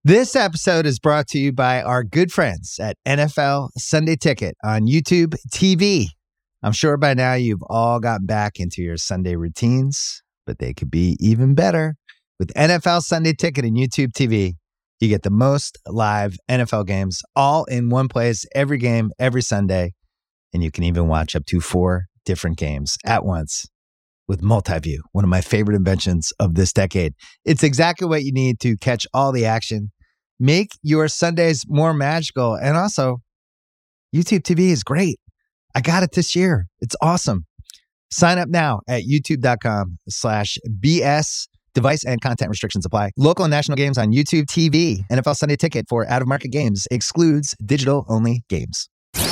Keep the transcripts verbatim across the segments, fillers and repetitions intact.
This episode is brought to you by our good friends at N F L Sunday Ticket on YouTube T V. I'm sure by now you've all gotten back into your Sunday routines, but they could be even better. With N F L Sunday Ticket and YouTube T V, you get the most live N F L games all in one place, every game, every Sunday. And you can even watch up to four different games at once with Multiview, one of my favorite inventions of this decade. It's exactly what you need to catch all the action. Make your Sundays more magical. And also, YouTube T V is great. I got it this year. It's awesome. Sign up now at youtube.com slash BS. Device and content restrictions apply. Local and national games on YouTube T V. N F L Sunday Ticket for out-of-market games excludes digital-only games.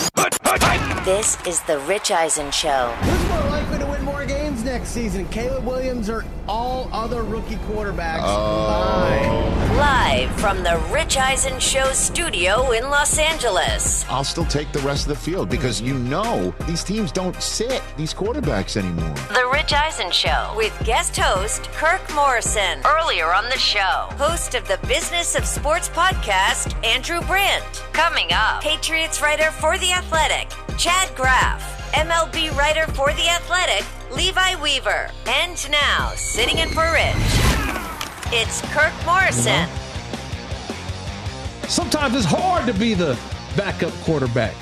This is the Rich Eisen Show. Who's more likely to win more games next season, Caleb Williams or all other rookie quarterbacks combined? Live from the Rich Eisen Show studio in Los Angeles. I'll still take the rest of the field because you know these teams don't sit these quarterbacks anymore. The Rich Eisen Show with guest host Kirk Morrison. Earlier on the show, host of the Business of Sports podcast, Andrew Brandt. Coming up, Patriots writer for The Athletic, Chad Graff. M L B writer for The Athletic, Levi Weaver. And now, sitting in for Rich, it's Kirk Morrison. Sometimes it's hard to be the backup quarterback.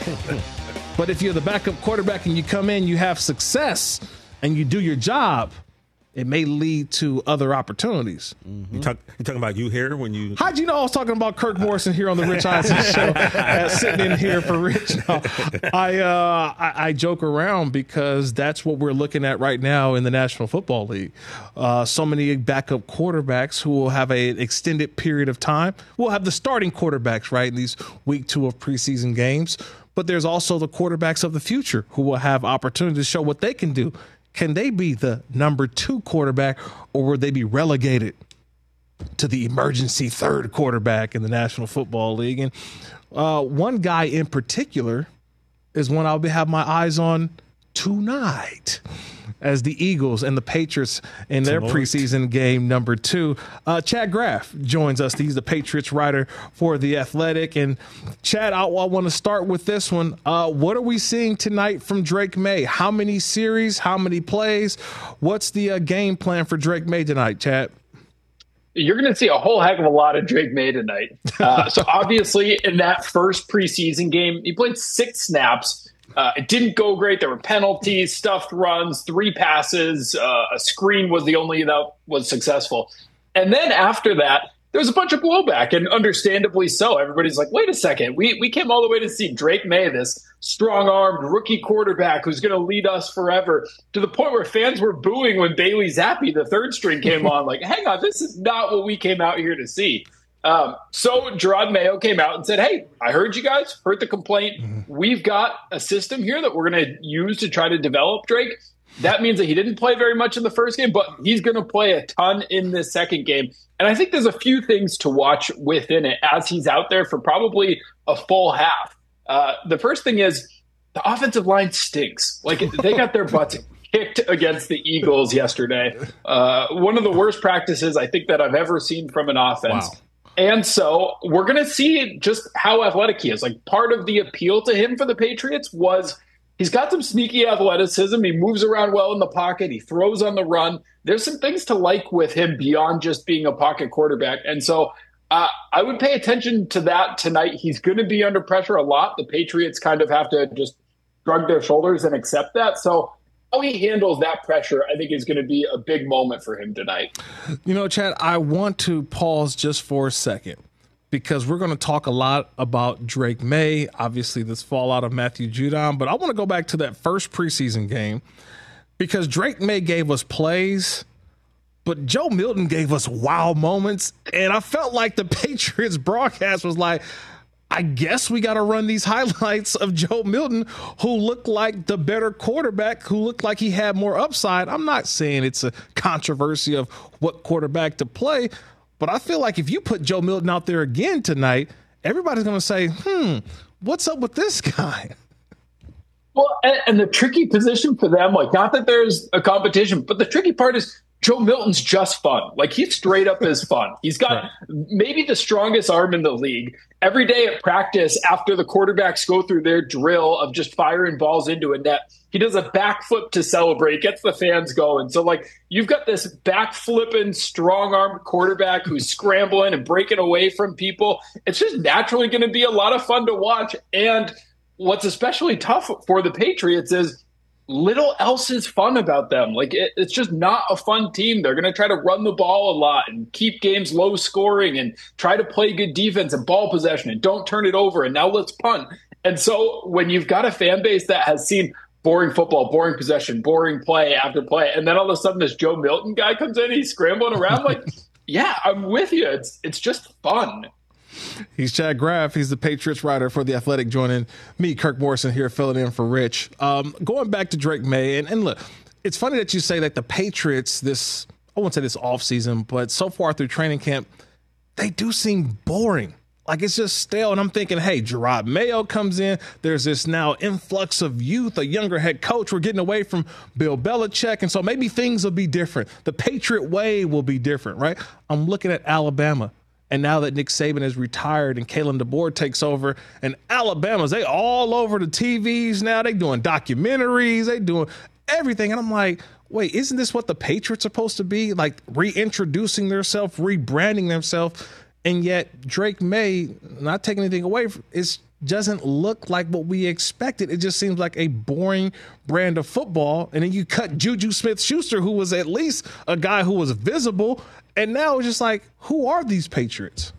But if you're the backup quarterback and you come in, you have success, and you do your job, it may lead to other opportunities. Mm-hmm. You talk, you talking about you here when you... How'd you know I was talking about Kirk Morrison here on the Rich Eisen Show, uh, sitting in here for Rich? No, I, uh, I I joke around because that's what we're looking at right now in the National Football League. Uh, so many backup quarterbacks who will have an extended period of time. We'll have the starting quarterbacks, right, in these week two of preseason games. But there's also the quarterbacks of the future who will have opportunity to show what they can do. Can they be the number two quarterback, or will they be relegated to the emergency third quarterback in the National Football League? And uh, one guy in particular is one I'll be have my eyes on tonight as the Eagles and the Patriots in their Tonight. preseason game number two. Uh, Chad Graff joins us. He's the Patriots writer for The Athletic. And Chad, I, I want to start with this one. Uh, what are we seeing tonight from Drake May? How many series? How many plays? What's the uh, game plan for Drake May tonight, Chad? You're going to see a whole heck of a lot of Drake May tonight. Uh, so obviously in that first preseason game, he played six snaps. Uh, it didn't go great. There were penalties, stuffed runs, three passes. Uh, a screen was the only that was successful. And then after that, there was a bunch of blowback, and understandably so. Everybody's like, wait a second. We we came all the way to see Drake May, this strong-armed rookie quarterback who's going to lead us forever, to the point where fans were booing when Bailey Zappi, the third string, came on. Like, hang on, this is not what we came out here to see. Um, so Jerod Mayo came out and said, hey, I heard you guys, heard the complaint. Mm-hmm. We've got a system here that we're going to use to try to develop Drake. That means that he didn't play very much in the first game, but he's going to play a ton in this second game. And I think there's a few things to watch within it as he's out there for probably a full half. Uh, the first thing is the offensive line stinks. Like, they got their butts kicked against the Eagles yesterday. Uh, one of the worst practices I think that I've ever seen from an offense. Wow. And so we're going to see just how athletic he is. Like, part of the appeal to him for the Patriots was he's got some sneaky athleticism. He moves around well in the pocket. He throws on the run. There's some things to like with him beyond just being a pocket quarterback. And so uh, I would pay attention to that tonight. He's going to be under pressure a lot. The Patriots kind of have to just shrug their shoulders and accept that. So how he handles that pressure, I think, is going to be a big moment for him tonight. You know, Chad, I want to pause just for a second because we're going to talk a lot about Drake May, obviously this fallout of Matthew Judon, but I want to go back to that first preseason game because Drake May gave us plays, but Joe Milton gave us wow moments, and I felt like the Patriots broadcast was like, I guess we got to run these highlights of Joe Milton, who looked like the better quarterback, who looked like he had more upside. I'm not saying it's a controversy of what quarterback to play, but I feel like if you put Joe Milton out there again tonight, everybody's going to say, hmm, what's up with this guy? Well, and, and the tricky position for them, like, not that there's a competition, but the tricky part is Joe Milton's just fun. Like, he straight up is fun. He's got right. maybe the strongest arm in the league. Every day at practice, after the quarterbacks go through their drill of just firing balls into a net, he does a backflip to celebrate, gets the fans going. So, like, you've got this backflipping, strong-armed quarterback who's scrambling and breaking away from people. It's just naturally going to be a lot of fun to watch. And what's especially tough for the Patriots is little else is fun about them. Like, it, it's just not a fun team. They're going to try to run the ball a lot and keep games low scoring and try to play good defense and ball possession and don't turn it over. And now let's punt. And so when you've got a fan base that has seen boring football, boring possession, boring play after play, and then all of a sudden this Joe Milton guy comes in, he's scrambling around, like, yeah, I'm with you. It's it's just fun. He's Chad Graff. He's the Patriots writer for The Athletic, joining me, Kirk Morrison, here filling in for Rich. Um, going back to Drake Maye, and, and look, it's funny that you say that the Patriots, this, I won't say this offseason, but so far through training camp, they do seem boring. Like, it's just stale. And I'm thinking, hey, Gerard Mayo comes in. There's this now influx of youth, a younger head coach. We're getting away from Bill Belichick. And so maybe things will be different. The Patriot way will be different, right? I'm looking at Alabama. And now that Nick Saban is retired and Kalen DeBoer takes over, and Alabama's, they all over the T Vs now. They doing documentaries. They doing everything. And I'm like, wait, isn't this what the Patriots are supposed to be? Like, reintroducing themselves, rebranding themselves. And yet Drake Maye, not taking anything away, it doesn't look like what we expected. It just seems like a boring brand of football. And then you cut Juju Smith-Schuster, who was at least a guy who was visible. And now it's just like, who are these Patriots?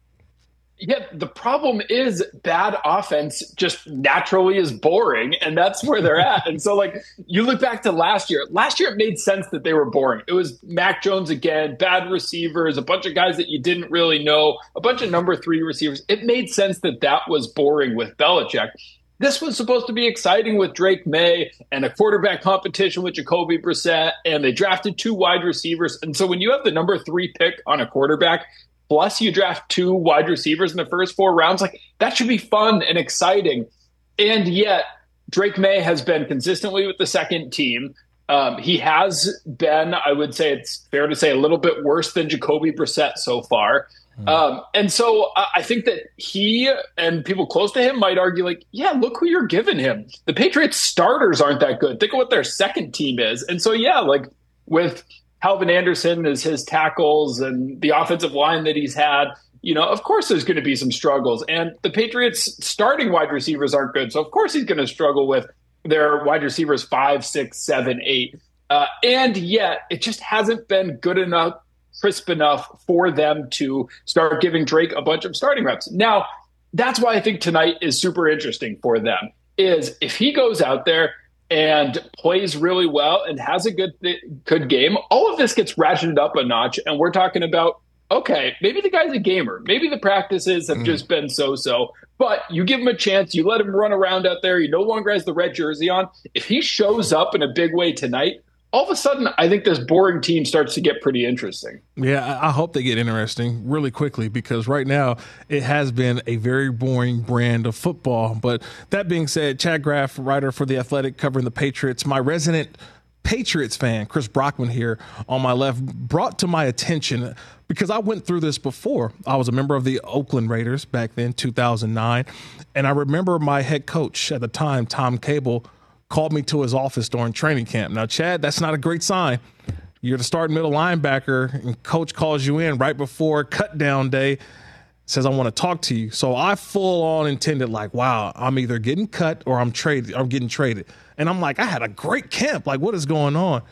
Yeah, the problem is bad offense just naturally is boring, and that's where they're at. And so, like, you look back to last year. Last year, it made sense that they were boring. It was Mac Jones again, bad receivers, a bunch of guys that you didn't really know, a bunch of number three receivers. It made sense that that was boring with Belichick. This was supposed to be exciting with Drake Maye and a quarterback competition with Jacoby Brissett, and they drafted two wide receivers. And so when you have the number three pick on a quarterback, plus you draft two wide receivers in the first four rounds, like, that should be fun and exciting. And yet Drake Maye has been consistently with the second team. Um, he has been, I would say it's fair to say, a little bit worse than Jacoby Brissett so far. Mm. Um, and so uh, I think that he and people close to him might argue, like, yeah, look who you're giving him. The Patriots starters aren't that good. Think of what their second team is. And so, yeah, like, with Calvin Anderson as his tackles and the offensive line that he's had, you know, of course there's going to be some struggles. And the Patriots starting wide receivers aren't good. So, of course, he's going to struggle with their wide receivers five, six, seven, eight. Uh, and yet it just hasn't been good enough, crisp enough for them to start giving Drake a bunch of starting reps. Now, that's why I think tonight is super interesting for them, is if he goes out there and plays really well and has a good good game, all of this gets ratcheted up a notch. And we're talking about, okay, maybe the guy's a gamer. Maybe the practices have mm. just been so-so. But you give him a chance. You let him run around out there. He no longer has the red jersey on. If he shows up in a big way tonight, all of a sudden, I think this boring team starts to get pretty interesting. Yeah, I hope they get interesting really quickly, because right now it has been a very boring brand of football. But that being said, Chad Graff, writer for The Athletic, covering the Patriots, my resident Patriots fan, Chris Brockman here on my left, brought to my attention, because I went through this before. I was a member of the Oakland Raiders back then, two thousand nine. And I remember my head coach at the time, Tom Cable, called me to his office during training camp. Now, Chad, that's not a great sign. You're the starting middle linebacker, and coach calls you in right before cut down day, says, I want to talk to you. So I full on intended, like, wow, I'm either getting cut or I'm traded. I'm getting traded. And I'm like, I had a great camp. Like, what is going on?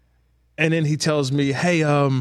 And then he tells me, hey, um,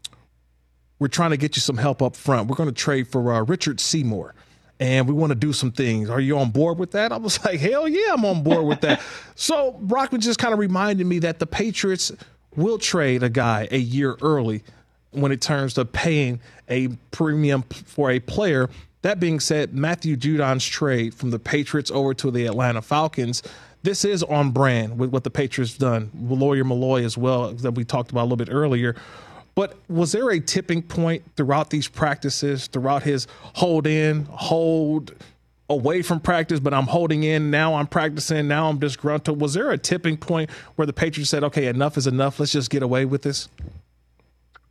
we're trying to get you some help up front. We're going to trade for uh, Richard Seymour, and we want to do some things. Are you on board with that? I was like, hell yeah, I'm on board with that. So Brockman just kind of reminded me that the Patriots will trade a guy a year early when it turns to paying a premium for a player. That being said, Matthew Judon's trade from the Patriots over to the Atlanta Falcons, this is on brand with what the Patriots done. Lawyer Malloy as well, that we talked about a little bit earlier. But was there a tipping point throughout these practices, throughout his hold in, hold away from practice, but I'm holding in, now I'm practicing, now I'm disgruntled? Was there a tipping point where the Patriots said, okay, enough is enough, let's just get away with this?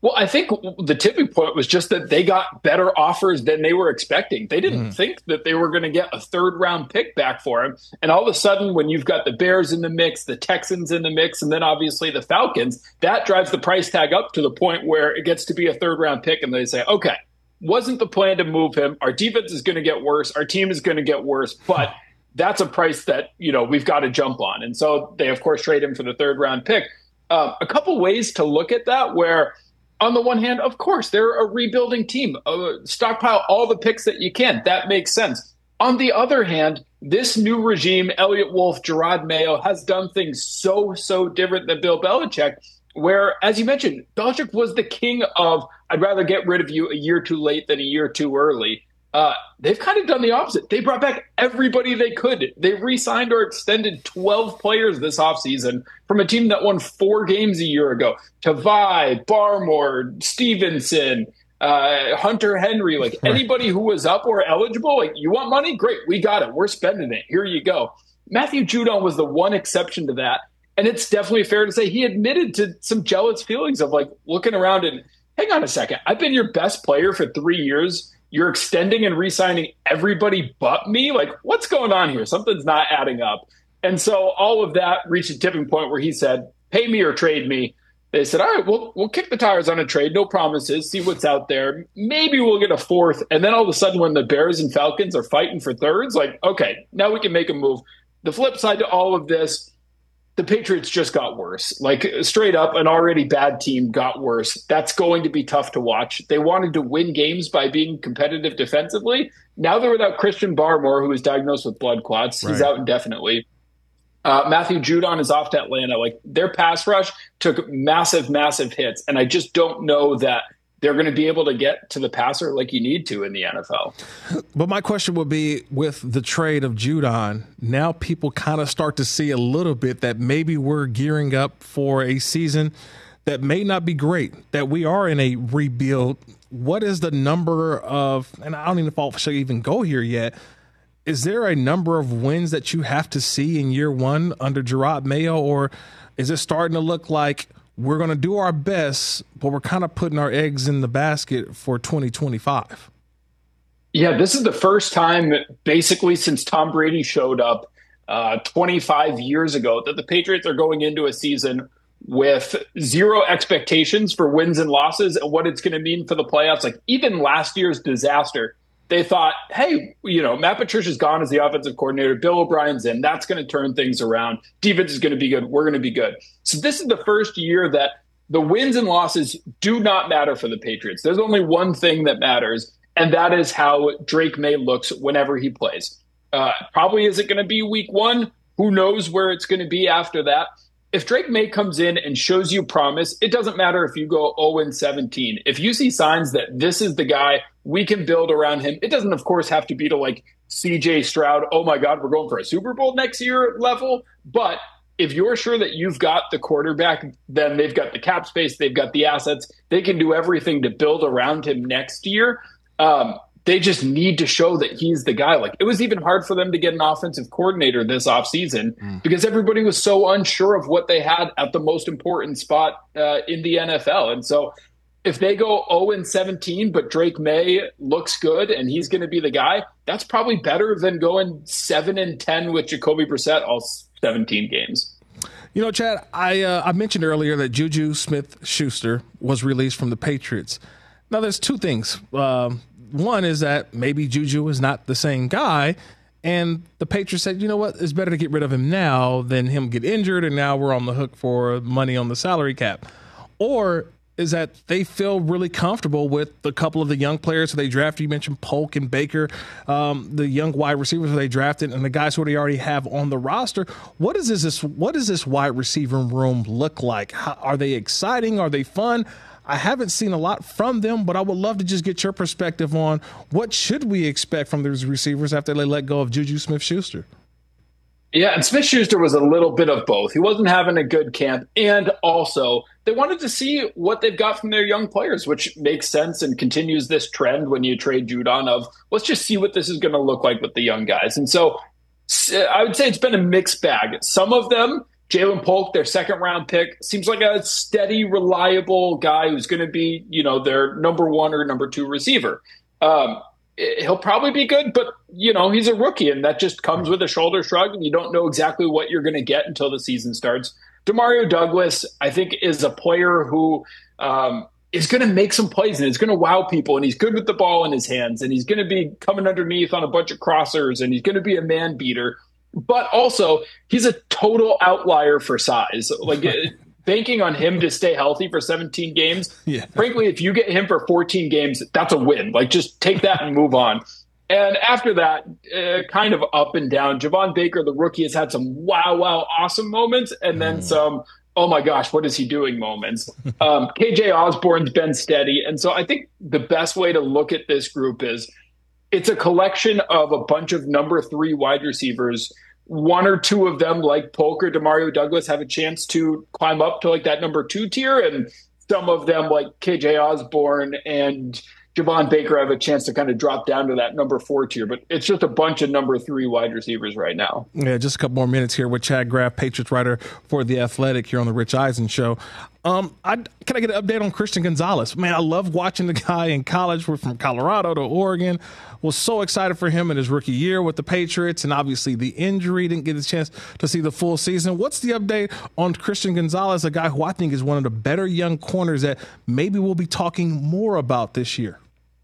Well, I think the tipping point was just that they got better offers than they were expecting. They didn't mm. think that they were going to get a third round pick back for him. And all of a sudden, when you've got the Bears in the mix, the Texans in the mix, and then obviously the Falcons, that drives the price tag up to the point where it gets to be a third round pick. And they say, okay, wasn't the plan to move him. Our defense is going to get worse. Our team is going to get worse. But that's a price that, you know, we've got to jump on. And so they, of course, trade him for the third round pick. Uh, a couple ways to look at that where, on the one hand, of course, they're a rebuilding team. Uh, stockpile all the picks that you can. That makes sense. On the other hand, this new regime, Elliott Wolf, Gerard Mayo, has done things so, so different than Bill Belichick, where, as you mentioned, Belichick was the king of, I'd rather get rid of you a year too late than a year too early. Uh, they've kind of done the opposite. They brought back everybody they could. They re-signed or extended twelve players this offseason from a team that won four games a year ago. Tavai, Barmore, Stevenson, uh, Hunter Henry, like anybody who was up or eligible, like, you want money? Great, we got it. We're spending it. Here you go. Matthew Judon was the one exception to that. And it's definitely fair to say he admitted to some jealous feelings of like looking around and, hang on a second, I've been your best player for three years. You're extending and re-signing everybody but me? Like, what's going on here? Something's not adding up. And so all of that reached a tipping point where he said, pay me or trade me. They said, all right, we'll, we'll kick the tires on a trade. No promises. See what's out there. Maybe we'll get a fourth. And then all of a sudden when the Bears and Falcons are fighting for thirds, like, okay, now we can make a move. The flip side to all of this, the Patriots just got worse. Like, straight up, an already bad team got worse. That's going to be tough to watch. They wanted to win games by being competitive defensively. Now they're without Christian Barmore, who was diagnosed with blood clots. He's right. out indefinitely. Uh, Matthew Judon is off to Atlanta. Like, their pass rush took massive, massive hits. And I just don't know that they're going to be able to get to the passer like you need to in the N F L. But my question would be, with the trade of Judon, now people kind of start to see a little bit that maybe we're gearing up for a season that may not be great, that we are in a rebuild. What is the number of, and I don't even know if I should even go here yet, is there a number of wins that you have to see in year one under Gerard Mayo, or is it starting to look like we're going to do our best, but we're kind of putting our eggs in the basket for twenty twenty-five? Yeah, this is the first time basically since Tom Brady showed up uh, twenty-five years ago that the Patriots are going into a season with zero expectations for wins and losses and what it's going to mean for the playoffs. Like, even last year's disaster, they thought, hey, you know, Matt Patricia's gone as the offensive coordinator. Bill O'Brien's in. That's going to turn things around. Defense is going to be good. We're going to be good. So this is the first year that the wins and losses do not matter for the Patriots. There's only one thing that matters, and that is how Drake May looks whenever he plays. Uh, probably is it going to be week one? Who knows where it's going to be after that? If Drake May comes in and shows you promise, it doesn't matter if you go oh and seventeen. If you see signs that this is the guy, we can build around him. It doesn't, of course, have to be to like C J Stroud, oh my God, we're going for a Super Bowl next year level. But if you're sure that you've got the quarterback, then they've got the cap space, they've got the assets, they can do everything to build around him next year. Um, They just need to show that he's the guy. Like, it was even hard for them to get an offensive coordinator this offseason mm. because everybody was so unsure of what they had at the most important spot uh, in the N F L. And so if they go oh and seventeen, but Drake May looks good and he's going to be the guy, that's probably better than going seven and ten with Jacoby Brissett all seventeen games. You know, Chad, I uh, I mentioned earlier that Juju Smith-Schuster was released from the Patriots. Now, there's two things. Um, One is that maybe Juju is not the same guy, and the Patriots said, you know what, it's better to get rid of him now than him get injured, and now we're on the hook for money on the salary cap. Or is that they feel really comfortable with a couple of the young players who they drafted. You mentioned Polk and Baker, um, the young wide receivers who they drafted, and the guys who they already have on the roster. What is this? What does this wide receiver room look like? How, are they exciting? Are they fun? I haven't seen a lot from them, but I would love to just get your perspective on what should we expect from these receivers after they let go of Juju Smith-Schuster. Yeah, and Smith-Schuster was a little bit of both. He wasn't having a good camp, and also they wanted to see what they've got from their young players, which makes sense and continues this trend when you trade Judon of, let's just see what this is going to look like with the young guys. And so I would say it's been a mixed bag. Some of them Jalen Polk, their second round pick, seems like a steady, reliable guy who's going to be, you know, their number one or number two receiver. Um, he'll probably be good, but, you know, he's a rookie, and that just comes with a shoulder shrug, and you don't know exactly what you're going to get until the season starts. Demario Douglas, I think, is a player who um, is going to make some plays, and is going to wow people, and he's good with the ball in his hands, and he's going to be coming underneath on a bunch of crossers, and he's going to be a man beater. But also, he's a total outlier for size. Like, banking on him to stay healthy for seventeen games, yeah. Frankly, if you get him for fourteen games, that's a win. Like, just take that and move on. And after that, uh, kind of up and down. Javon Baker, the rookie, has had some wow, wow, awesome moments, and then mm. some, oh my gosh, what is he doing moments. Um, K J Osborne's been steady. And so I think the best way to look at this group is it's a collection of a bunch of number three wide receivers. One or two of them, like Polk or Demario Douglas, have a chance to climb up to like that number two tier. And some of them, like K J Osborne and Javon Baker, have a chance to kind of drop down to that number four tier. But it's just a bunch of number three wide receivers right now. Yeah, just a couple more minutes here with Chad Graff, Patriots writer for The Athletic, here on the Rich Eisen Show. Um, I, can I get an update on Christian Gonzalez? Man, I love watching the guy in college. We're from Colorado to Oregon. Was so excited for him in his rookie year with the Patriots, and obviously the injury, didn't get a chance to see the full season. What's the update on Christian Gonzalez, a guy who I think is one of the better young corners that maybe we'll be talking more about this year?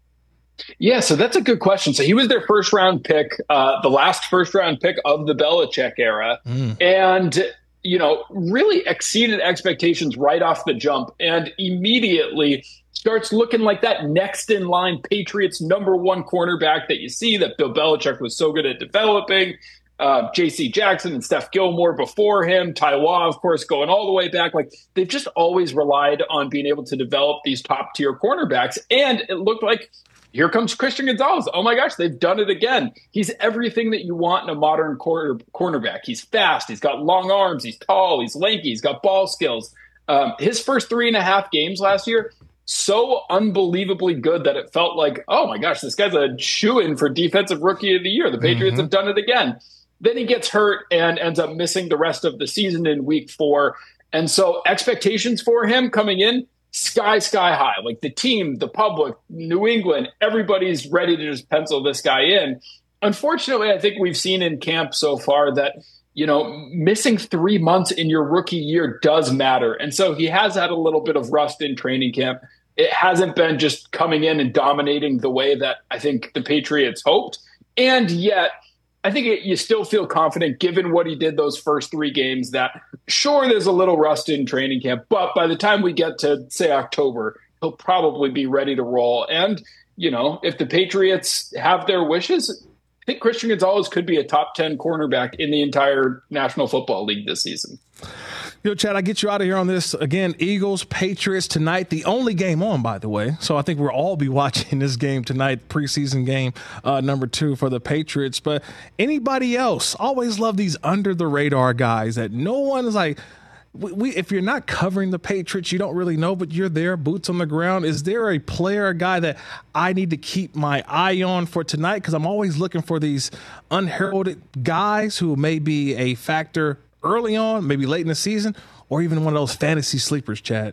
Yeah, so that's a good question. So he was their first round pick, uh, the last first round pick of the Belichick era. Mm. And, you know, really exceeded expectations right off the jump, and immediately starts looking like that next in line Patriots number one cornerback that you see that Bill Belichick was so good at developing. Uh, J C Jackson and Steph Gilmore before him, Taiwan, of course, going all the way back. Like, they've just always relied on being able to develop these top tier cornerbacks. And it looked like, here comes Christian Gonzalez. Oh my gosh, they've done it again. He's everything that you want in a modern corner, cornerback. He's fast. He's got long arms. He's tall. He's lanky. He's got ball skills. Um, his first three and a half games last year, so unbelievably good that it felt like, oh my gosh, this guy's a shoo-in for Defensive Rookie of the Year. The Patriots mm-hmm. have done it again. Then he gets hurt and ends up missing the rest of the season in week four. And so expectations for him coming in, sky, sky high. Like, the team, the public, New England, everybody's ready to just pencil this guy in. Unfortunately, I think we've seen in camp so far that, you know, missing three months in your rookie year does matter. And so he has had a little bit of rust in training camp. It hasn't been just coming in and dominating the way that I think the Patriots hoped. And yet, I think it, you still feel confident, given what he did those first three games, that sure, there's a little rust in training camp, but by the time we get to, say, October, he'll probably be ready to roll. And, you know, if the Patriots have their wishes, I think Christian Gonzalez could be a top ten cornerback in the entire National Football League this season. Yo, Chad, I get you out of here on this. Again, Eagles, Patriots tonight, the only game on, by the way. So I think we'll all be watching this game tonight, preseason game uh, number two for the Patriots. But anybody else, always love these under-the-radar guys that no one is like, we, we, if you're not covering the Patriots, you don't really know, but you're there, boots on the ground. Is there a player, a guy that I need to keep my eye on for tonight? Because I'm always looking for these unheralded guys who may be a factor early on, maybe late in the season, or even one of those fantasy sleepers, Chad.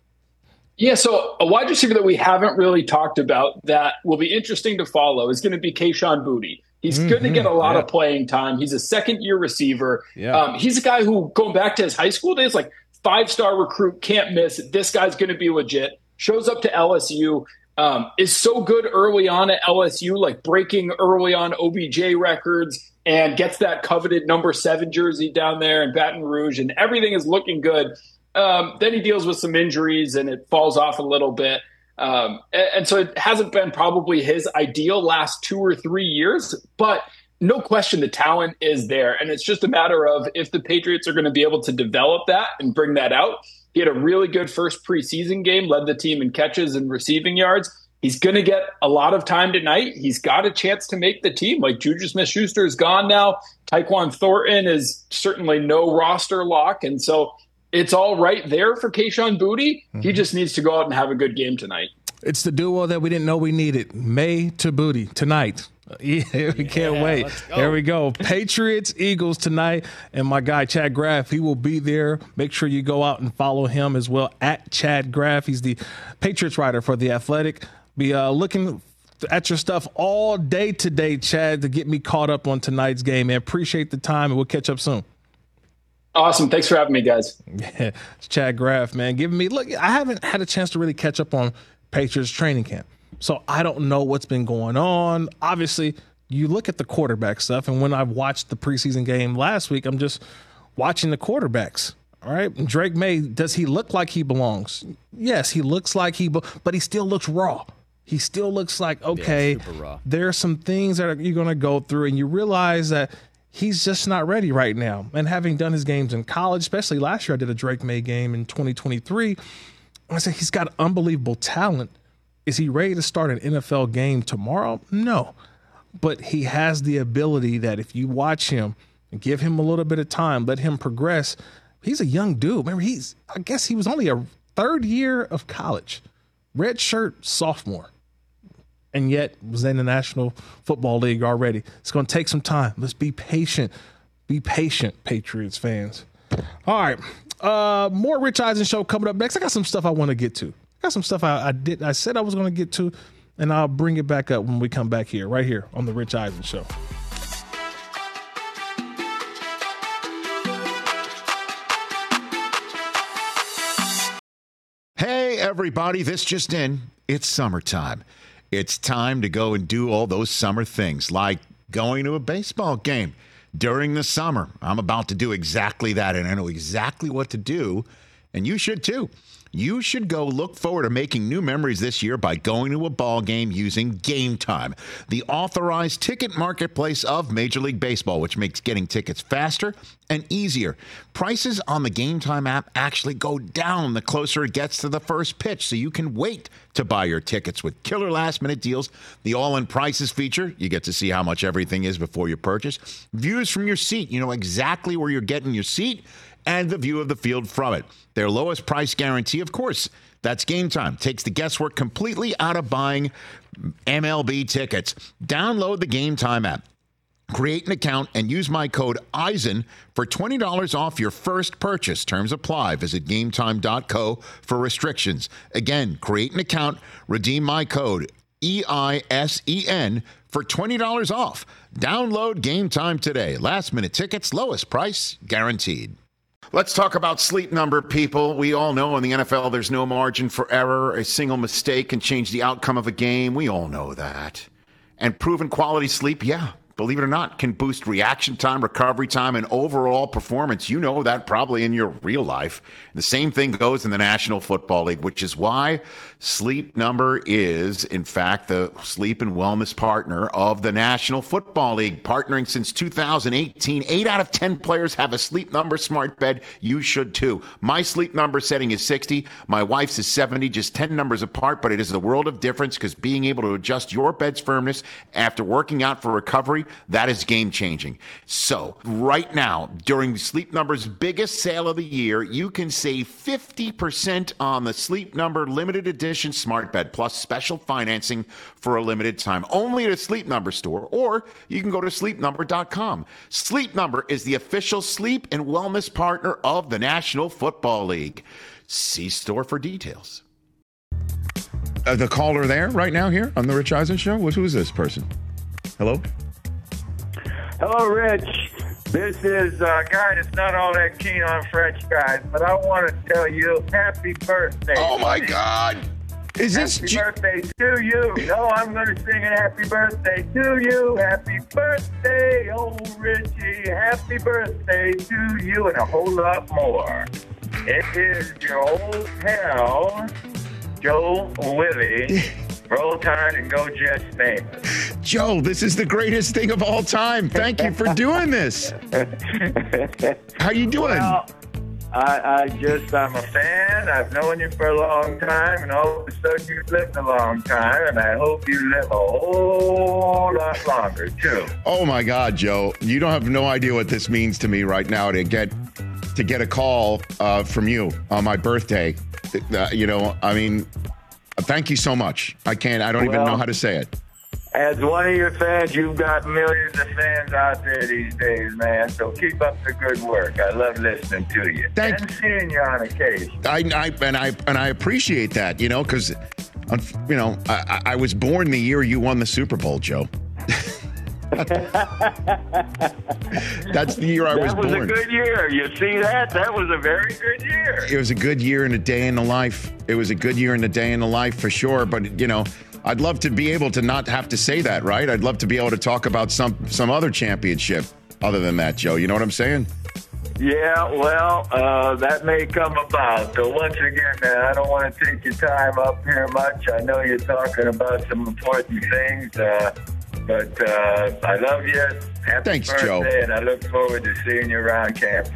Yeah, so a wide receiver that we haven't really talked about that will be interesting to follow is going to be Kayshon Boutte. He's mm-hmm. going to get a lot yeah. of playing time. He's a second-year receiver. Yeah. Um, he's a guy who, going back to his high school days, like five-star recruit, can't miss. This guy's going to be legit. Shows up to L S U. Um, is so good early on at L S U, like breaking early on O B J records, and gets that coveted number seven jersey down there in Baton Rouge, and everything is looking good. Um, then he deals with some injuries, and it falls off a little bit. Um, and, and so it hasn't been probably his ideal last two or three years, but no question the talent is there. And it's just a matter of if the Patriots are going to be able to develop that and bring that out. He had a really good first preseason game, led the team in catches and receiving yards. He's going to get a lot of time tonight. He's got a chance to make the team. Like, Juju Smith-Schuster is gone now. Tyquan Thornton is certainly no roster lock. And so it's all right there for Kayshon Boutte. Mm-hmm. He just needs to go out and have a good game tonight. It's the duo that we didn't know we needed. May to Boutte tonight Yeah, we can't Yeah, wait. let's go. There we go. Patriots, Eagles tonight. And my guy, Chad Graff, he will be there. Make sure you go out and follow him as well, at Chad Graff. He's the Patriots writer for The Athletic. Be uh, looking at your stuff all day today, Chad, to get me caught up on tonight's game, man. Appreciate the time, and we'll catch up soon. Awesome. Thanks for having me, guys. Yeah, it's Chad Graff, man. Giving me, look, I haven't had a chance to really catch up on Patriots training camp. So I don't know what's been going on. Obviously, you look at the quarterback stuff, and when I watched the preseason game last week, I'm just watching the quarterbacks. All right, Drake May, does he look like he belongs? Yes, he looks like he, be- but he still looks raw. He still looks like, okay, Yeah, super raw. there are some things that are, you're going to go through, and you realize that he's just not ready right now. And having done his games in college, especially last year, I did a Drake May game in twenty twenty-three. I said, he's got unbelievable talent. Is he ready to start an N F L game tomorrow? No. But he has the ability that if you watch him and give him a little bit of time, let him progress, he's a young dude. Remember, he's, I guess he was only a third year of college, red shirt sophomore, and yet was in the National Football League already. It's going to take some time. Let's be patient. Be patient, Patriots fans. All right. Uh, more Rich Eisen show coming up next. I got some stuff I want to get to. I got some stuff I, I did. I said I was going to get to, and I'll bring it back up when we come back here, right here on the Rich Eisen Show. Hey, everybody, this just in. It's summertime. It's time to go and do all those summer things, like going to a baseball game during the summer. I'm about to do exactly that, and I know exactly what to do, and you should too. You should go look forward to making new memories this year by going to a ball game using Game Time, the authorized ticket marketplace of Major League Baseball, which makes getting tickets faster and easier. Prices on the Game Time app actually go down the closer it gets to the first pitch, so you can wait to buy your tickets with killer last-minute deals. The all-in prices feature, you get to see how much everything is before you purchase. Views from your seat, you know exactly where you're getting your seat, and the view of the field from it. Their lowest price guarantee, of course, that's Game Time. Takes the guesswork completely out of buying M L B tickets. Download the Game Time app. Create an account and use my code Eisen for twenty dollars off your first purchase. Terms apply. Visit game time dot co for restrictions. Again, create an account, redeem my code E I S E N for twenty dollars off. Download Game Time today. Last minute tickets, lowest price guaranteed. Let's talk about Sleep Number, people. We all know in the N F L there's no margin for error. A single mistake can change the outcome of a game. We all know that. And proven quality sleep, yeah, believe it or not, can boost reaction time, recovery time, and overall performance. You know that probably in your real life. The same thing goes in the National Football League, which is why Sleep Number is, in fact, the sleep and wellness partner of the National Football League. Partnering since two thousand eighteen, eight out of ten players have a Sleep Number smart bed. You should too. My Sleep Number setting is sixty. My wife's is seventy, just ten numbers apart, but it is the world of difference because being able to adjust your bed's firmness after working out for recovery, that is game-changing. So right now, during Sleep Number's biggest sale of the year, you can save fifty percent on the Sleep Number limited edition smart bed, plus special financing for a limited time, only at a Sleep Number store, or you can go to sleep number dot com. Sleep Number is the official sleep and wellness partner of the National Football League. See store for details. Uh, the caller there right now here on the Rich Eisen Show? Who is this person? Hello? Hello, Rich. This is a guy that's not all that keen on French guys, but I want to tell you happy birthday. Oh, my God. Is this... Happy G- birthday to you. No, I'm going to sing a happy birthday to you. Happy birthday, oh, Richie. Happy birthday to you and a whole lot more. It is your old pal, Joe Willie. Roll Tide and go Jets famous. Joe, this is the greatest thing of all time. Thank you for doing this. How you doing? Well, I, I just, I'm a fan. I've known you for a long time, and all of a sudden you've lived a long time, and I hope you live a whole lot longer, too. Oh, my God, Joe. You don't have no idea what this means to me right now to get to get a call uh, from you on my birthday. Uh, you know, I mean... Thank you so much. I can't, I don't well, even know how to say it. as one of your fans, you've got millions of fans out there these days, man. So keep up the good work. I love listening to you. Thank and seeing you on occasion. I, I and I and I appreciate that, you know, because you know I, I was born the year you won the Super Bowl, Joe. That's the year I was born. That was a good year. You see that? That was a very good year. It was a good year and a day in the life. It was a good year and a day in the life for sure. But, you know, I'd love to be able to not have to say that, right? I'd love to be able to talk about some some other championship other than that, Joe. You know what I'm saying? Yeah, well, uh, that may come about. So once again, man, I don't want to take your time up here much. I know you're talking about some important things. Uh, But uh, I love you. Happy Thanks, birthday, Joe. and I look forward to seeing you around campus.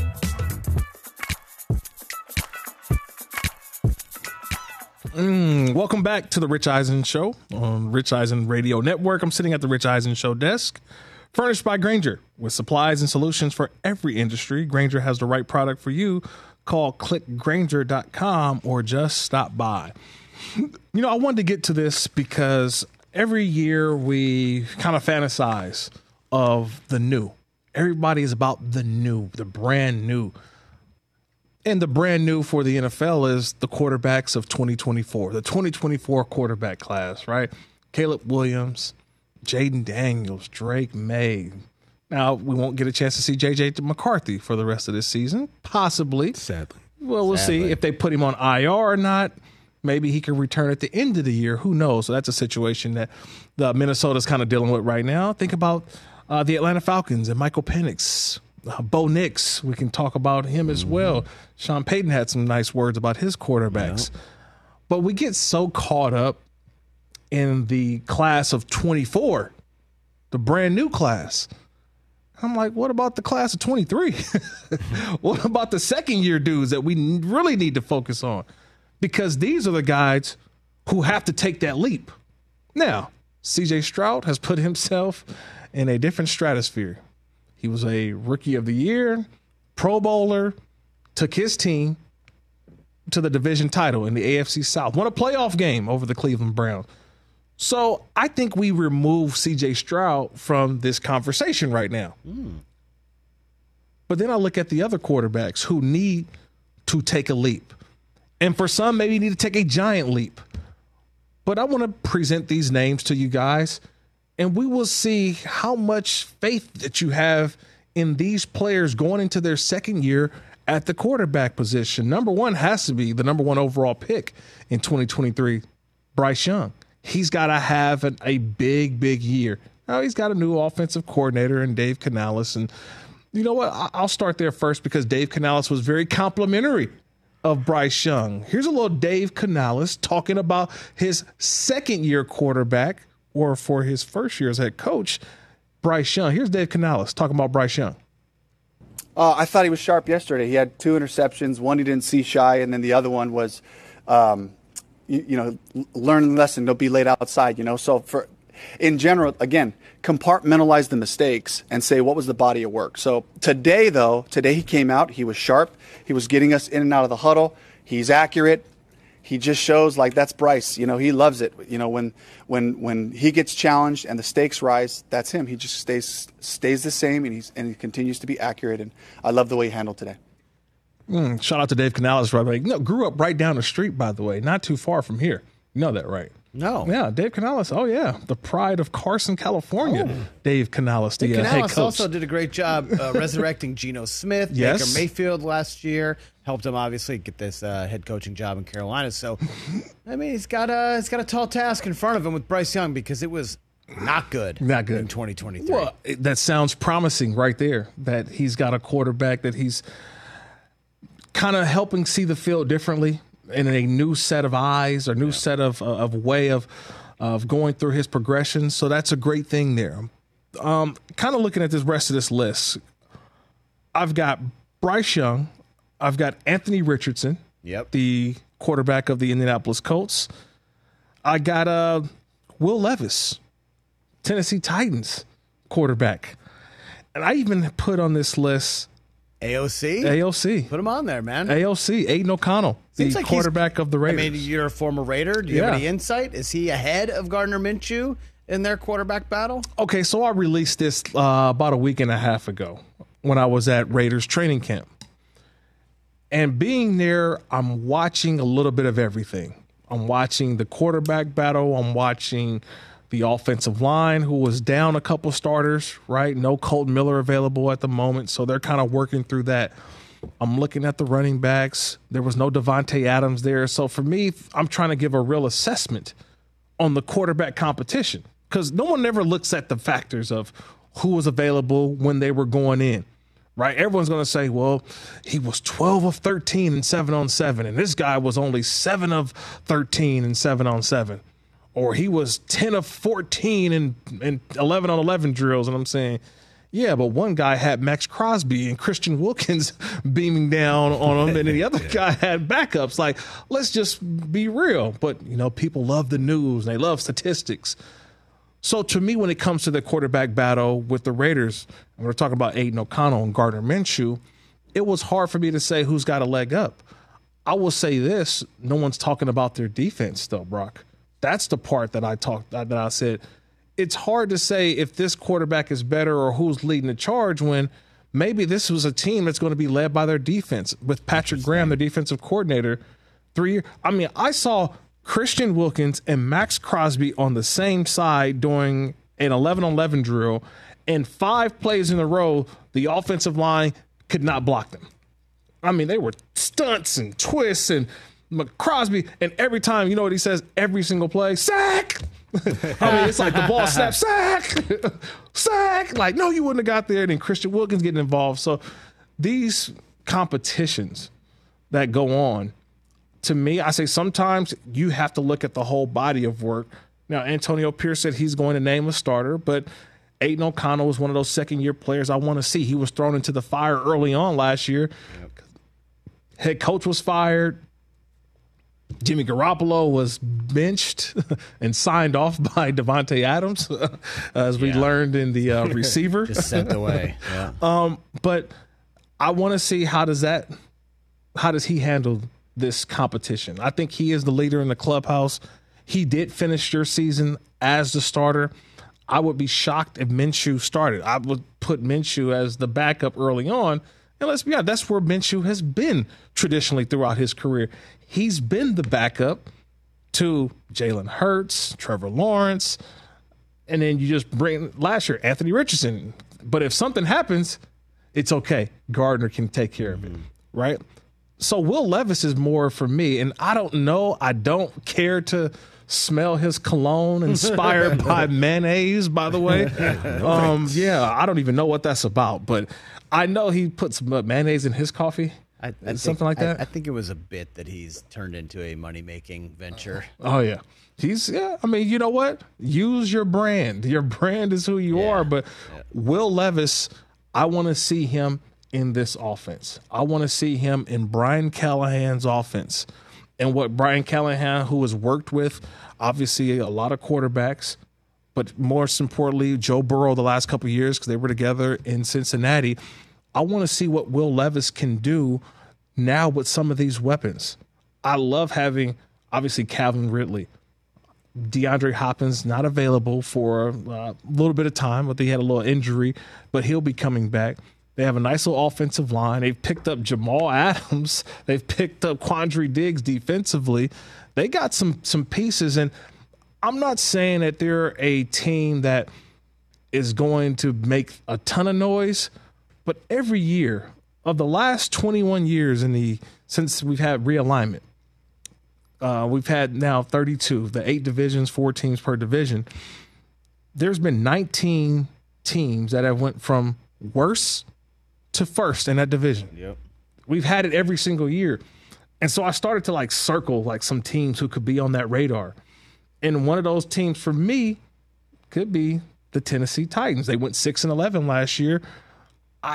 Mm, welcome back to the Rich Eisen Show on Rich Eisen Radio Network. I'm sitting at the Rich Eisen Show desk, furnished by Grainger, with supplies and solutions for every industry. Grainger has the right product for you. Call click grainger dot com or just stop by. You know, I wanted to get to this because every year we kind of fantasize of the new. Everybody is about the new, the brand new. And the brand new for the N F L is the quarterbacks of twenty twenty-four, the twenty twenty-four quarterback class, right? Caleb Williams, Jaden Daniels, Drake May. Now, we won't get a chance to see J J McCarthy for the rest of this season, possibly. Sadly. Well, we'll Sadly. see if they put him on I R or not. Maybe he can return at the end of the year. Who knows? So that's a situation that the Minnesota's kind of dealing with right now. Think about uh, the Atlanta Falcons and Michael Penix, uh, Bo Nix. We can talk about him as mm-hmm. well. Sean Payton had some nice words about his quarterbacks. Yeah. But we get so caught up in the class of twenty-four, the brand new class. I'm like, what about the class of twenty-three? What about the second year dudes that we really need to focus on? Because these are the guys who have to take that leap. Now, C J Stroud has put himself in a different stratosphere. He was a rookie of the year, Pro Bowler, took his team to the division title in the A F C South, won a playoff game over the Cleveland Browns. So I think we remove C J Stroud from this conversation right now. Mm. But then I look at the other quarterbacks who need to take a leap. And for some, maybe you need to take a giant leap. But I want to present these names to you guys, and we will see how much faith that you have in these players going into their second year at the quarterback position. Number one has to be the number one overall pick in twenty twenty-three, Bryce Young. He's got to have an, a big, big year. Now, he's got a new offensive coordinator in Dave Canales. And you know what? I'll start there first because Dave Canales was very complimentary of Bryce Young. Here's a little Dave Canales talking about his second year quarterback, or for his first year as head coach, Bryce Young. Here's Dave Canales talking about Bryce Young. Uh, I thought he was sharp yesterday. He had two interceptions. One he didn't see shy, and then the other one was, um, you, you know, learn the lesson. Don't be late outside, you know. So for in general, again, compartmentalize the mistakes and say what was the body of work. So today, though, today he came out. He was sharp. He was getting us in and out of the huddle. He's accurate. He just shows like that's Bryce. You know, he loves it. You know, when when when he gets challenged and the stakes rise, that's him. He just stays stays the same and he's and he continues to be accurate. And I love the way he handled today. Mm, shout out to Dave Canales, by the way. You know, grew up right down the street, by the way, not too far from here. You know that, right? No. Yeah, Dave Canales. Oh, yeah. The pride of Carson, California. Oh. Dave Canales, the Dave uh, Canales head coach. also did a great job uh, resurrecting Geno Smith, yes. Baker Mayfield last year. Helped him, obviously, get this uh, head coaching job in Carolina. So, I mean, he's got, a, he's got a tall task in front of him with Bryce Young because it was not good, not good in twenty twenty-three. Well, that sounds promising right there, that he's got a quarterback that he's kind of helping see the field differently in a new set of eyes or new yeah. set of, of way of – of going through his progression. So that's a great thing there. Um, kind of looking at this rest of this list, I've got Bryce Young. I've got Anthony Richardson, yep. the quarterback of the Indianapolis Colts. I got uh, Will Levis, Tennessee Titans quarterback. And I even put on this list A O C? A O C. Put him on there, man. A O C, Aiden O'Connell, Seems the like quarterback of the Raiders. I mean, you're a former Raider. Do you yeah. have any insight? Is he ahead of Gardner Minshew in their quarterback battle? Okay, so I released this uh, about a week and a half ago when I was at Raiders training camp. And being there, I'm watching a little bit of everything. I'm watching the quarterback battle. I'm watching the offensive line, who was down a couple starters, right? No Colton Miller available at the moment, so they're kind of working through that. I'm looking at the running backs. There was no Devontae Adams there. So for me, I'm trying to give a real assessment on the quarterback competition, because no one ever looks at the factors of who was available when they were going in. Right? Everyone's going to say, well, he was twelve of thirteen and seven on seven, and this guy was only seven of thirteen and seven on seven. Or he was ten of fourteen and, and eleven on eleven drills. And I'm saying, yeah, but one guy had Max Crosby and Christian Wilkins beaming down on him, and then the other guy had backups. Like, let's just be real. But, you know, people love the news, and they love statistics. So to me, when it comes to the quarterback battle with the Raiders, and we're talking about Aiden O'Connell and Gardner Minshew, it was hard for me to say who's got a leg up. I will say this: no one's talking about their defense, though, Brock. That's the part that I talked that I said. It's hard to say if this quarterback is better or who's leading the charge when maybe this was a team that's going to be led by their defense with Patrick Graham, their defensive coordinator. Three years. I mean, I saw Christian Wilkins and Max Crosby on the same side during an eleven on eleven drill, and five plays in a row, the offensive line could not block them. I mean, they were stunts and twists, and Crosby, and every time, you know what he says, every single play, sack! I mean, it's like the ball snaps, sack! Sack! Like, no, you wouldn't have got there, and then Christian Wilkins getting involved. So these competitions that go on, to me, I say sometimes you have to look at the whole body of work. Now, Antonio Pierce said he's going to name a starter, but Aiden O'Connell was one of those second-year players I want to see. He was thrown into the fire early on last year. Yep. Head coach was fired. Jimmy Garoppolo was benched and signed off by Devontae Adams, as we yeah. learned in the uh, receiver. Just sent away. Yeah. Um, but I want to see how does that, how does he handle this competition. I think he is the leader in the clubhouse. He did finish your season as the starter. I would be shocked if Minshew started. I would put Minshew as the backup early on. And let's be honest, that's where Minshew has been traditionally throughout his career. He's been the backup to Jalen Hurts, Trevor Lawrence, and then you just bring last year Anthony Richardson. But if something happens, it's okay. Gardner can take care of it, right? So Will Levis is more for me, and I don't know. I don't care to smell his cologne inspired by mayonnaise, by the way. Um, yeah, I don't even know what that's about, but I know he puts mayonnaise in his coffee. I, I think, something like that. I, I think it was a bit that he's turned into a money-making venture. Oh, yeah. He's, yeah, I mean, you know what? Use your brand. Your brand is who you yeah. are, but yeah. Will Levis, I want to see him in this offense. I want to see him in Brian Callahan's offense. And what Brian Callahan, who has worked with, obviously, a lot of quarterbacks, but most importantly, Joe Burrow the last couple of years because they were together in Cincinnati. I want to see what Will Levis can do now with some of these weapons. I love having, obviously, Calvin Ridley. DeAndre Hopkins not available for a little bit of time, but he had a little injury, but he'll be coming back. They have a nice little offensive line. They've picked up Jamal Adams. They've picked up Quandre Diggs defensively. They got some some pieces, and I'm not saying that they're a team that is going to make a ton of noise, but every year of the last twenty-one years in the since we've had realignment, uh, we've had now thirty-two, the eight divisions, four teams per division. There's been nineteen teams that have went from worst to first in that division. Yep. We've had it every single year. And so I started to like circle like some teams who could be on that radar. And one of those teams for me could be the Tennessee Titans. They went six and eleven last year. I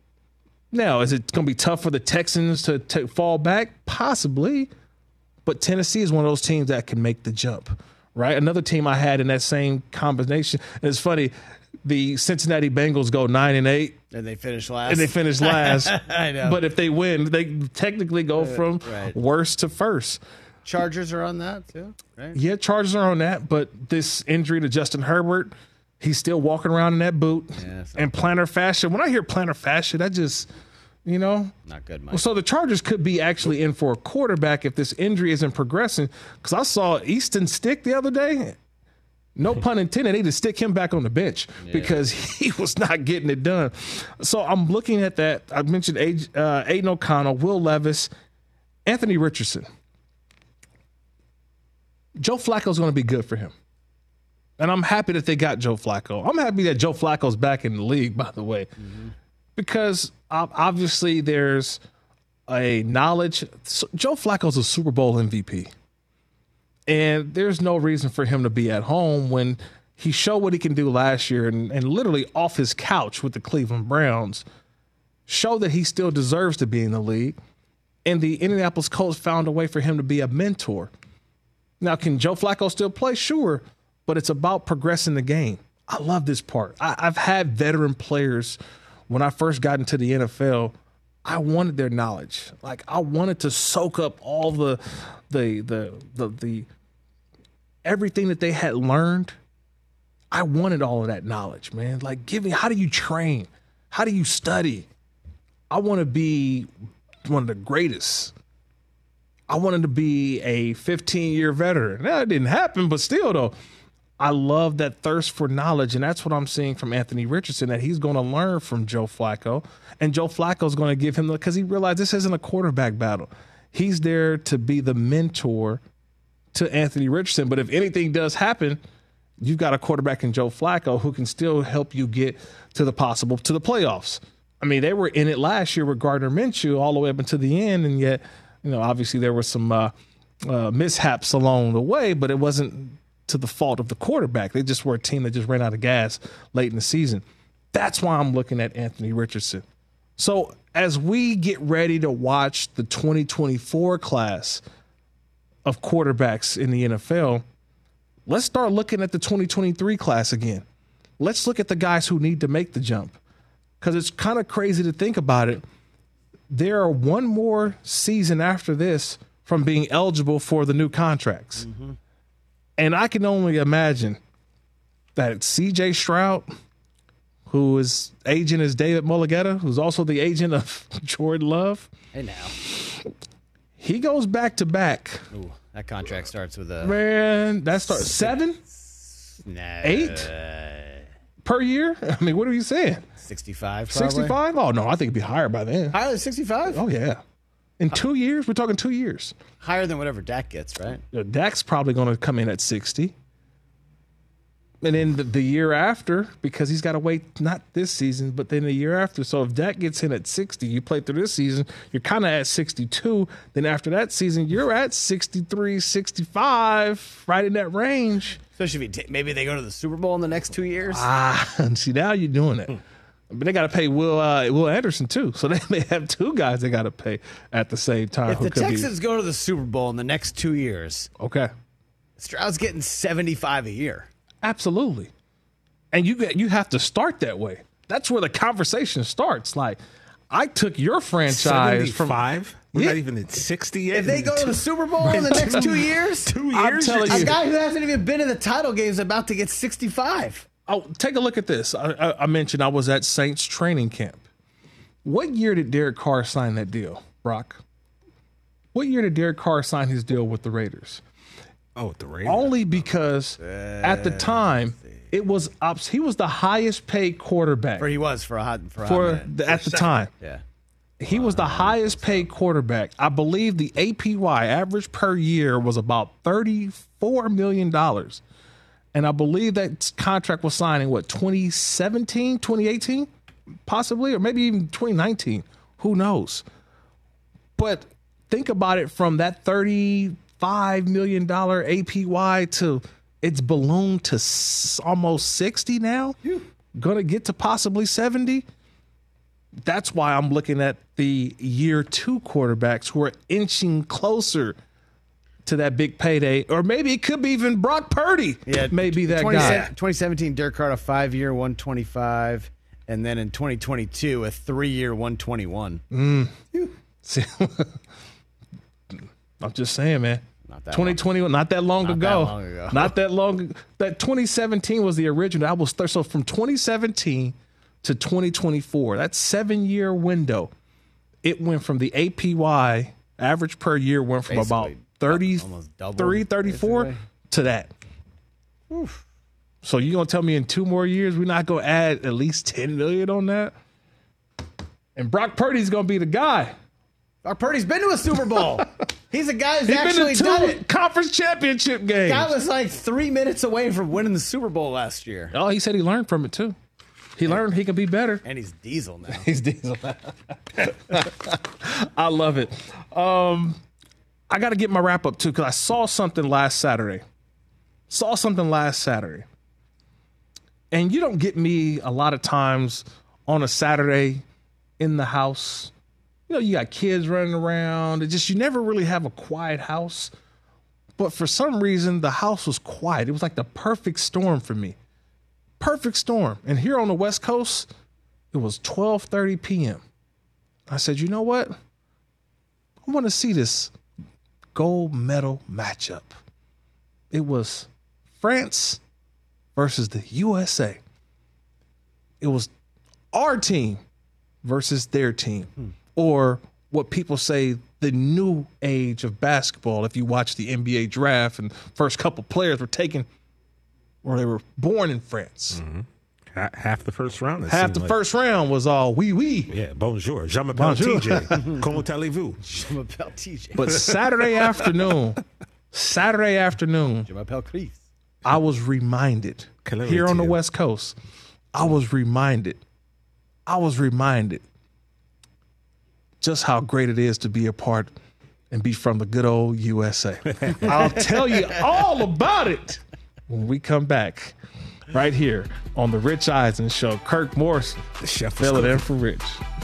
now, is it going to be tough for the Texans to, to fall back? Possibly. But Tennessee is one of those teams that can make the jump, right? Another team I had in that same combination. And it's funny, the Cincinnati Bengals go nine and eight. And they finish last. And they finish last. I know. But if they win, they technically go from right. worst to first. Chargers are on that too, right? Yeah, Chargers are on that, but this injury to Justin Herbert, he's still walking around in that boot Yeah, so- and plantar fascia. When I hear plantar fascia, that just, you know. Not good, Mike. So the Chargers could be actually in for a quarterback if this injury isn't progressing. Because I saw Easton Stick the other day. No pun intended. They need to stick him back on the bench Yeah. because he was not getting it done. So I'm looking at that. I mentioned uh, Aiden O'Connell, Will Levis, Anthony Richardson. Joe Flacco's going to be good for him. And I'm happy that they got Joe Flacco. I'm happy that Joe Flacco's back in the league, by the way, mm-hmm. because uh, obviously there's a knowledge. So Joe Flacco's a Super Bowl M V P. And there's no reason for him to be at home when he showed what he can do last year and, and literally off his couch with the Cleveland Browns, showed that he still deserves to be in the league. And the Indianapolis Colts found a way for him to be a mentor. Now, can Joe Flacco still play? Sure, but it's about progressing the game. I love this part. I, I've had veteran players when I first got into the N F L. I wanted their knowledge. Like I wanted to soak up all the, the, the, the, the, everything that they had learned. I wanted all of that knowledge, man. Like, give me, how do you train? How do you study? I want to be one of the greatest. I wanted to be a fifteen-year veteran. Now, it didn't happen, but still, though, I love that thirst for knowledge, and that's what I'm seeing from Anthony Richardson, that he's going to learn from Joe Flacco, and Joe Flacco's going to give him the, because he realized this isn't a quarterback battle. He's there to be the mentor to Anthony Richardson, but if anything does happen, you've got a quarterback in Joe Flacco who can still help you get to the possible, to the playoffs. I mean, they were in it last year with Gardner Minshew all the way up until the end, and yet, you know, obviously there were some uh, uh, mishaps along the way, but it wasn't to the fault of the quarterback. They just were a team that just ran out of gas late in the season. That's why I'm looking at Anthony Richardson. So as we get ready to watch the twenty twenty-four class of quarterbacks in the N F L, let's start looking at the twenty twenty-three class again. Let's look at the guys who need to make the jump, because it's kind of crazy to think about it. There are one more season after this from being eligible for the new contracts. Mm-hmm. And I can only imagine that C J Stroud, who is agent is David Mulligetta, who's also the agent of Jordan Love. Hey, now. He goes back to back. Ooh, that contract starts with a... Man, that starts seven? Nah. Eight? Per year? I mean, what are you saying? sixty-five, probably. sixty-five? Oh, no, I think it'd be higher by then. Higher than sixty-five? Oh, yeah. In two years? We're talking two years. Higher than whatever Dak gets, right? Dak's probably going to come in at sixty. And then the, the year after, because he's got to wait not this season, but then the year after. So if Dak gets in at sixty, you play through this season, you're kind of at sixty-two. Then after that season, you're at sixty-three, sixty-five, right in that range. Especially if maybe they go to the Super Bowl in the next two years. Ah, see, now you're doing it. But they got to pay Will uh, Will Anderson, too. So they may have two guys they got to pay at the same time. If the Texans be... go to the Super Bowl in the next two years, okay, Stroud's getting seventy-five a year. Absolutely. And you get, you have to start that way. That's where the conversation starts. Like, I took your franchise from five. We're yeah. not even at sixty yet. If they go to the Super Bowl in the next two years, two years, I'm telling you, a guy who hasn't even been in the title game is about to get sixty-five. Oh, take a look at this. I, I, I mentioned I was at Saints training camp. What year did Derek Carr sign that deal, Brock? What year did Derek Carr sign his deal with the Raiders? Oh, with the Raiders. Only because uh, at the time it was ups. He was the highest paid quarterback. For he was for a hot for, a for hot the, at the time. Yeah, he was the highest paid quarterback. I believe the A P Y average per year was about thirty-four million dollars. And I believe that contract was signed in, what, twenty seventeen, twenty eighteen, possibly, or maybe even twenty nineteen. Who knows? But think about it from that thirty-five million dollars A P Y to it's ballooned to s- almost sixty now. Going to get to possibly seventy. That's why I'm looking at the year two quarterbacks who are inching closer to that big payday, or maybe it could be even Brock Purdy. Yeah, maybe that twenty, guy. twenty seventeen, Derek Carr, a five-year, one twenty-five, and then in twenty twenty-two, a three-year, one twenty-one. Mm. See, I'm just saying, man. Not that twenty twenty, long. not that long Not ago. that long ago. Not that long. That twenty seventeen was the original. I was thir- so from twenty seventeen to twenty twenty-four, that seven-year window, it went from the A P Y average per year went from Basically, about thirty-three, thirty-four basically. to that. Oof. So you gonna tell me in two more years we're not gonna add at least ten million on that? And Brock Purdy's gonna be the guy. Brock Purdy's been to a Super Bowl. He's a guy who's He's actually been to done two it. conference championship games. Guy was like three minutes away from winning the Super Bowl last year. Oh, he said he learned from it too. He learned he can be better. And he's Diesel now. He's Diesel now. I love it. Um, I got to get my wrap up too because I saw something last Saturday. Saw something last Saturday. And you don't get me a lot of times on a Saturday in the house. You know, you got kids running around. It just, you never really have a quiet house. But for some reason, the house was quiet. It was like the perfect storm for me. Perfect storm. And here on the West Coast, it was twelve thirty p.m. I said, you know what? I want to see this gold medal matchup. It was France versus the U S A. It was our team versus their team. Hmm. Or what people say, the new age of basketball. If you watch the N B A draft and first couple players were taken, or they were born in France. Mm-hmm. Half the first round. Half the like. first round was all oui, oui. Yeah, bonjour. Je m'appelle T J. Comment allez-vous? Je m'appelle T J. But Saturday afternoon, Saturday afternoon, Je m'appelle Chris. I was reminded Hello, here on the T M. West Coast, I was reminded, I was reminded just how great it is to be a part and be from the good old U S A. I'll tell you all about it when we come back right here on the Rich Eisen Show. Kirk Morris, fill it in for Rich.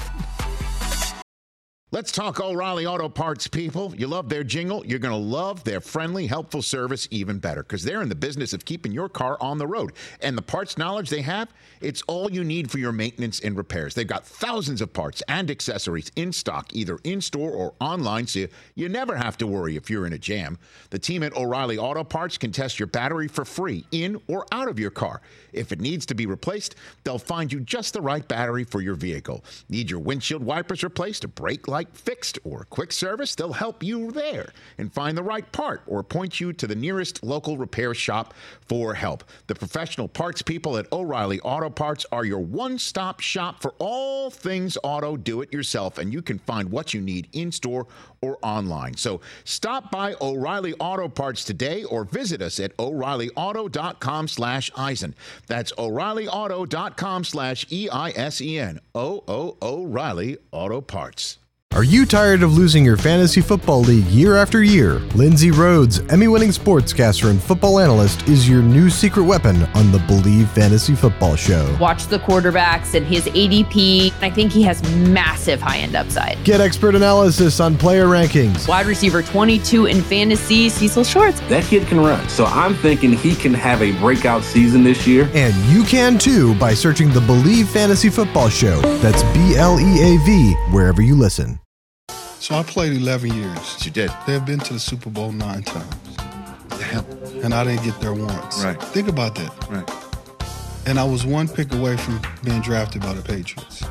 Let's talk O'Reilly Auto Parts, people. You love their jingle. You're going to love their friendly, helpful service even better because they're in the business of keeping your car on the road. And the parts knowledge they have, it's all you need for your maintenance and repairs. They've got thousands of parts and accessories in stock, either in-store or online, so you, you never have to worry if you're in a jam. The team at O'Reilly Auto Parts can test your battery for free in or out of your car. If it needs to be replaced, they'll find you just the right battery for your vehicle. Need your windshield wipers replaced, a brake light fixed, or a quick service? They'll help you there and find the right part or point you to the nearest local repair shop for help. The professional parts people at O'Reilly Auto Parts are your one-stop shop for all things auto do-it-yourself, and you can find what you need in-store or online. So stop by O'Reilly Auto Parts today or visit us at O'Reillyauto.com slash Eisen. That's O'Reillyauto.com slash E I S E N. O O O'Reilly Auto Parts. Are you tired of losing your fantasy football league year after year? Lindsey Rhodes, Emmy-winning sportscaster and football analyst, is your new secret weapon on the Believe Fantasy Football Show. Watch the quarterbacks and his A D P. I think he has massive high-end upside. Get expert analysis on player rankings. Wide receiver twenty-two in fantasy, Cecil Shorts. That kid can run, so I'm thinking he can have a breakout season this year. And you can too by searching the Believe Fantasy Football Show. That's B L E A V wherever you listen. So I played eleven years. You did. They've been to the Super Bowl nine times. Damn. And I didn't get there once. Right. Think about that. Right. And I was one pick away from being drafted by the Patriots.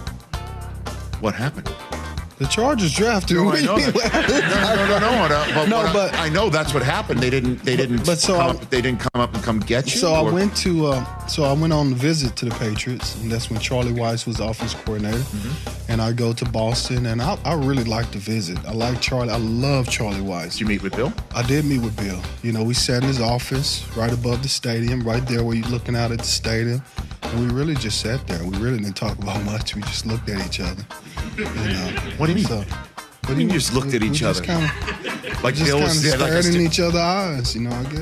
What happened? The Chargers drafted No, me. I know that. no, no, no, no, no. But, No, but, but- I, I know that's what happened. They didn't. They didn't. But so come I- up, they didn't come up and come get you. So I or- went to, uh, so I went on a visit to the Patriots, and that's when Charlie Weiss was the offense coordinator. Mm-hmm. And I go to Boston, and I, I really like to visit. I like Charlie. I love Charlie Weiss. Did you meet with Bill? I did meet with Bill. You know, we sat in his office right above the stadium, right there where you're looking out at the stadium. And we really just sat there. We really didn't talk about much. We just looked at each other. You know? What do you mean? So, What do you mean you just looked at we each just other? Kinda, Like just Bill kind of was yeah, like a stared in sti- each other's eyes, you know, I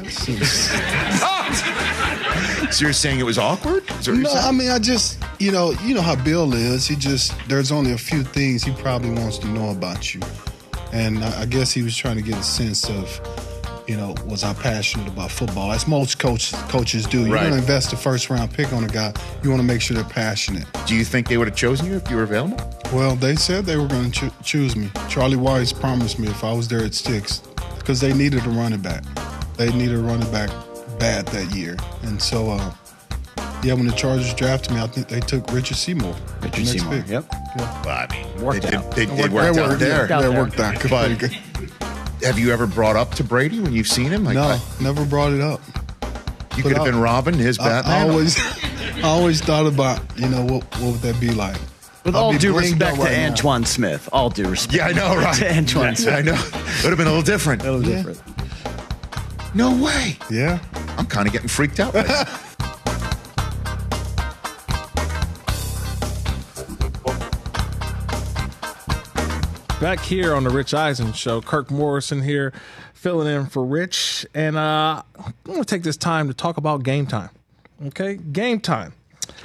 guess. So you're saying it was awkward? Is that what you're No, saying? I mean, I just, you know, you know how Bill is. He just, there's only a few things he probably wants to know about you. And I, I guess he was trying to get a sense of, you know, was I passionate about football? As most coach, coaches do. You're Right. going to invest a first round pick on a guy. You want to make sure they're passionate. Do you think they would have chosen you if you were available? Well, they said they were going to cho- choose me. Charlie Weiss promised me if I was there at six, because they needed a running back. They needed a running back bad that year. And so, uh, yeah, when the Chargers drafted me, I think they took Richard Seymour. Richard Seymour, pick. yep. Yeah. Well, I mean, Worked they, out. They, they, It they worked worked out. out there. Yeah, it worked out. But Good. have you ever brought up to Brady when you've seen him? Like, No, I- never brought it up. you But could have I- been Robin, his I, Batman. I always, I always thought about, you know, what what would that be like? With I'll all be due blinged respect out to right now. Antoine Smith, all due respect. Yeah, I know, right? To Antoine Yeah, Smith. I know. Would have been a little different. A little Yeah. different. No way. Yeah. I'm kind of getting freaked out right now. Back here on the Rich Eisen Show, Kirk Morrison here, filling in for Rich, and uh, I'm going to take this time to talk about game time. Okay, game time.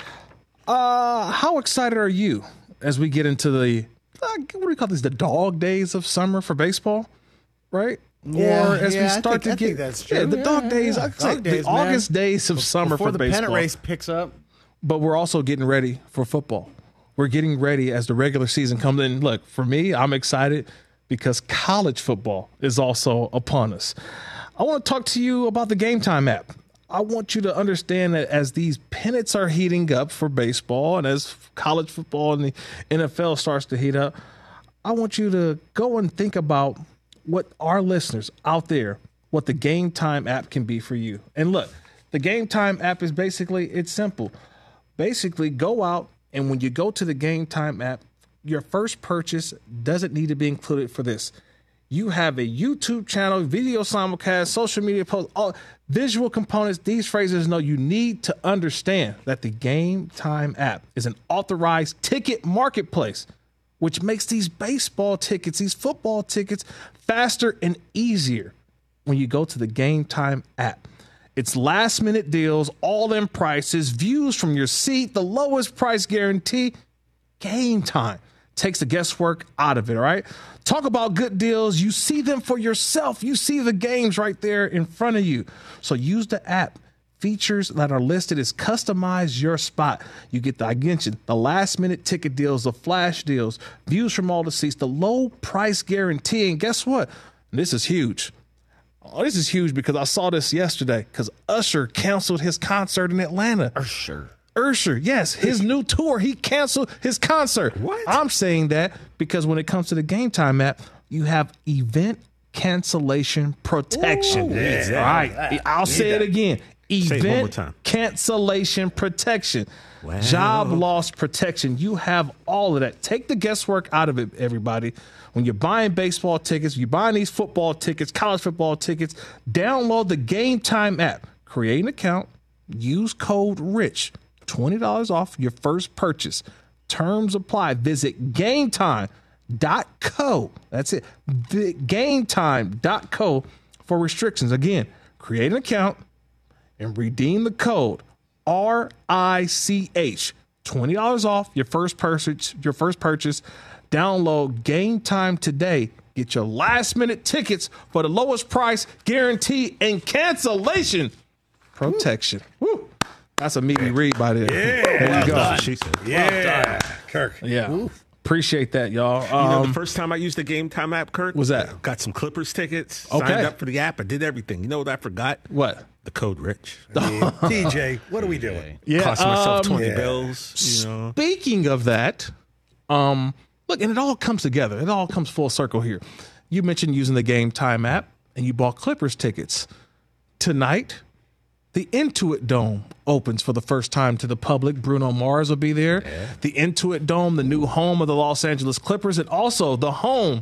Uh, how excited are you as we get into the uh, what do you call these? The dog days of summer for baseball, right? Yeah, or as yeah, we I start think- I to think get that's true. yeah, the Yeah, dog yeah, days, yeah. I'd say Dog days, the man. August days of summer Before for the baseball. pennant race picks up. But we're also getting ready for football. We're getting ready as the regular season comes in. Look, for me, I'm excited because college football is also upon us. I want to talk to you about the Game Time app. I want you to understand that as these pennants are heating up for baseball and as college football and the N F L starts to heat up, I want you to go and think about what our listeners out there, what the Game Time app can be for you. And look, the Game Time app is basically, it's simple. Basically, go out and when you go to the Game Time app, your first purchase doesn't need to be included for this. You have a YouTube channel, video simulcast, social media posts, all visual components. These phrases know you need to understand that the Game Time app is an authorized ticket marketplace, which makes these baseball tickets, these football tickets faster and easier when you go to the Game Time app. It's last minute deals, all in prices, views from your seat, the lowest price guarantee. Game Time takes the guesswork out of it, all right? Talk about good deals. You see them for yourself. You see the games right there in front of you. So use the app. Features that are listed is customize your spot. You get the, I mentioned, the last minute ticket deals, the flash deals, views from all the seats, the low price guarantee. And guess what? This is huge. Oh, this is huge because I saw this yesterday because Usher canceled his concert in Atlanta. Usher. Usher, yes, his new tour, he canceled his concert. What? I'm saying that because when it comes to the Game Time app, you have event cancellation protection. Ooh, yeah. All right, I'll Need say it that. again. Say it one more Event time. cancellation protection. Wow. Job loss protection. You have all of that. Take the guesswork out of it, everybody. When you're buying baseball tickets, you're buying these football tickets, college football tickets, download the Game Time app. Create an account. Use code RICH. twenty dollars off your first purchase. Terms apply. Visit game time dot co. That's it. game time dot co for restrictions. Again, create an account and redeem the code R I C H. twenty dollars off your first purchase. Your first purchase. Download Game Time today. Get your last minute tickets for the lowest price guarantee and cancellation protection. Woo. That's a meaty read by there. Yeah. There Well you go. done. She said, yeah. Kirk. Yeah. Oof. Appreciate that, y'all. You know, Um, the first time I used the Game Time app, Kirk, was that? Got some Clippers tickets, Okay. signed up for the app, I did everything. You know what I forgot? What? The code Rich. I mean, D J, what are we doing? Yeah, Cost myself um, twenty yeah. bills. You know, Speaking of that, um, look, and it all comes together. It all comes full circle here. You mentioned using the Game Time app, and you bought Clippers tickets. Tonight, the Intuit Dome opens for the first time to the public. Bruno Mars will be there. Yeah. The Intuit Dome, the new home of the Los Angeles Clippers, and also the home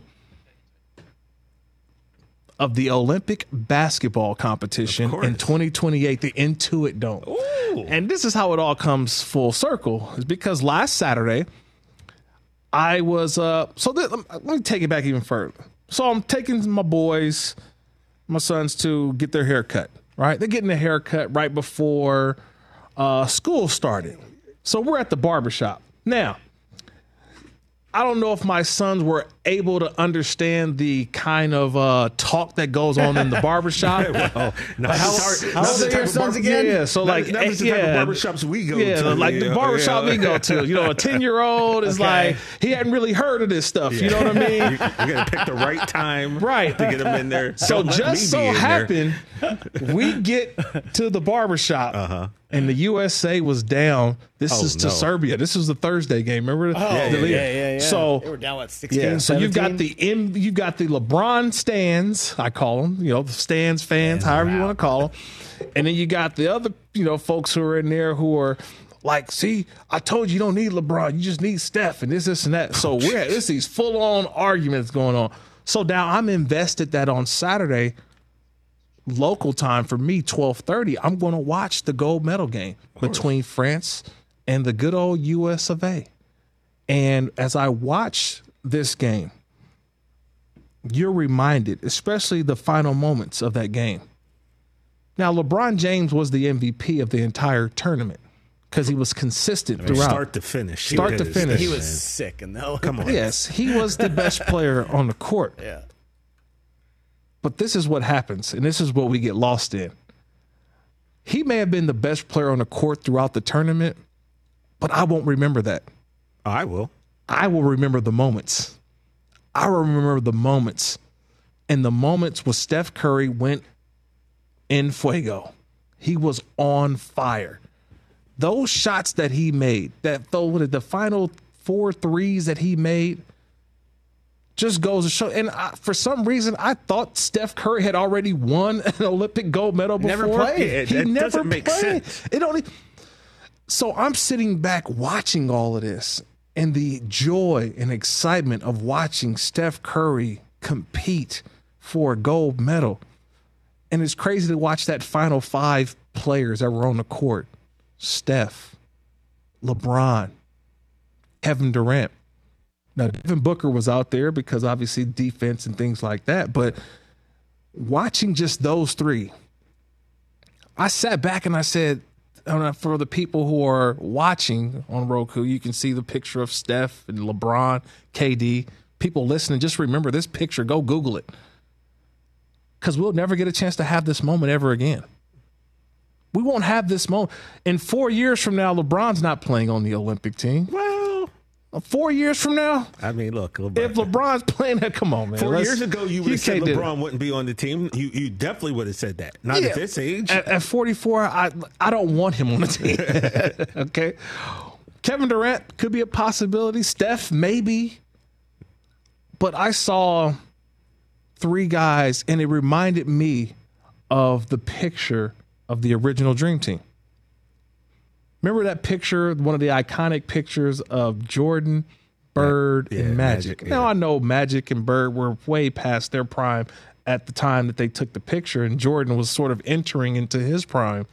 of the Olympic basketball competition in twenty twenty-eight, the Intuit Dome. Ooh. And this is how it all comes full circle, is because last Saturday, I was, uh, so th- let me take it back even further. So I'm taking my boys, my sons, to get their hair cut, right? They're getting a haircut right before uh, school started. So we're at the barbershop. Now, I don't know if my sons were able to understand the kind of uh, talk that goes on in the barbershop. well, no, how, sorry, how old are your sons again? Yeah, so not, like, not the yeah, type of barbershops we go yeah, to. like yeah, the barbershop yeah. we go to. You know, a ten-year-old is Okay. like, he hadn't really heard of this stuff. Yeah. You know what I mean? you, you got to pick the right time right. to get them in there. So Don't let me just be so in happened, we get to the barbershop, uh-huh. and the U S A was down. This Oh, is to no. Serbia. This was the Thursday game. Remember? Oh, yeah, The- yeah, yeah, yeah. So They were down, what, sixteen, Yeah. So you've got seventeen? the M, you've got the LeBron stands. I call them. You know, the stands fans, however you want to call them. And then you got the other, you know, folks who are in there who are like, see, I told you you don't need LeBron. You just need Steph and this, this, and that. So we're at it's these full on arguments going on. So now I'm invested that on Saturday, local time for me, twelve thirty, I'm going to watch the gold medal game between France and the good old U S of A. And as I watch this game, you're reminded, especially the final moments of that game. Now, LeBron James was the M V P of the entire tournament because he was consistent I mean, throughout. start to finish. He Start did to his finish. thing, He was man. sick in the Come on. Yes, he was the best player on the court. Yeah. But this is what happens, and this is what we get lost in. He may have been the best player on the court throughout the tournament, but I won't remember that. I will. I will remember the moments. I will remember the moments. And the moments where Steph Curry went in fuego. He was on fire. Those shots that he made, that though the final four threes that he made, just goes to show. And I, for some reason, I thought Steph Curry had already won an Olympic gold medal before. Never played. Yeah, he that never doesn't make played. sense. It only. So I'm sitting back watching all of this, and the joy and excitement of watching Steph Curry compete for a gold medal. And it's crazy to watch that final five players that were on the court: Steph, LeBron, Kevin Durant. Now, Devin Booker was out there because obviously defense and things like that. But watching just those three, I sat back and I said, for the people who are watching on Roku, you can see the picture of Steph and LeBron, K D. People listening, just remember this picture. Go Google it. Because we'll never get a chance to have this moment ever again. We won't have this moment. In four years from now, LeBron's not playing on the Olympic team. Well, Four years from now, I mean, look, LeBron. if LeBron's playing that, come on, man. Four Let's- years ago, you would have said can't do it. LeBron wouldn't be on the team. You you definitely would have said that. Not Yeah. at this age. At, at forty-four, I I don't want him on the team. Okay, Kevin Durant could be a possibility. Steph maybe, but I saw three guys, and it reminded me of the picture of the original Dream Team. Remember that picture, one of the iconic pictures of Jordan, Bird, Yeah, yeah, and Magic. Magic, Now, yeah. I know Magic and Bird were way past their prime at the time that they took the picture, and Jordan was sort of entering into his prime.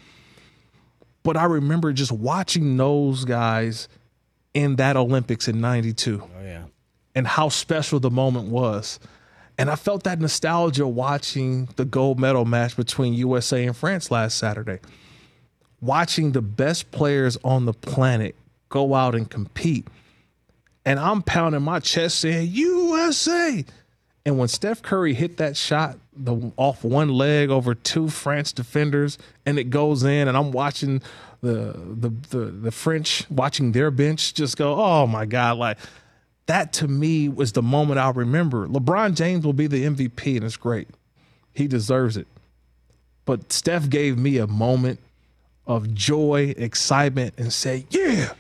But I remember just watching those guys in that Olympics in ninety-two. Oh, yeah. And how special the moment was. And I felt that nostalgia watching the gold medal match between U S A and France last Saturday. Watching the best players on the planet go out and compete. And I'm pounding my chest saying, U S A. And when Steph Curry hit that shot the, off one leg over two France defenders, and it goes in, and I'm watching the, the the the French, watching their bench just go, oh my God, like that to me was the moment I'll remember. LeBron James will be the M V P, and it's great. He deserves it. But Steph gave me a moment of joy, excitement, and say, yeah,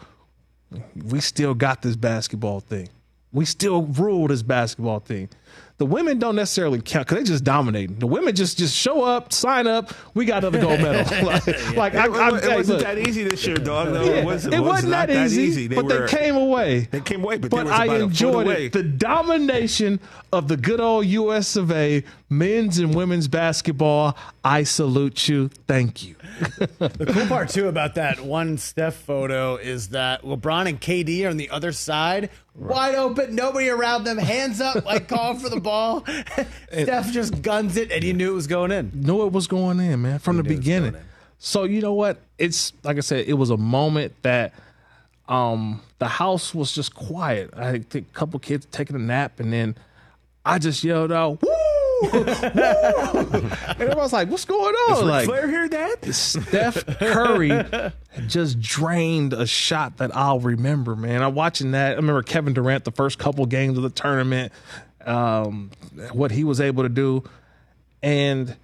we still got this basketball thing. We still rule this basketball thing. The women don't necessarily count because they just dominating. The women just just show up, sign up. We got another gold medal. like, like I, it, I, it hey, wasn't look. that easy this year, dog. No, Yeah, it wasn't. it wasn't not that easy, They but were- they came away. They came away, but, But they was I about enjoyed a foot away. it. The domination of the good old U S of A, men's and women's basketball. I salute you. Thank you. The cool part, too, about that one Steph photo is that LeBron and K D are on the other side, wide open, nobody around them, hands up, like calling for the ball. Steph just guns it, and you knew it was going in. Knew it was going in, man, from the knew it was beginning. going in. So you know what? It's like I said, it was a moment that um, the house was just quiet. I think a couple kids taking a nap, and then I just yelled out, "Woo!" Woo! And everyone's like, "What's going on?" Does Ric like, Flair hear that? Steph Curry just drained a shot that I'll remember, man. I'm watching that. I remember Kevin Durant, the first couple games of the tournament, um, what he was able to do. And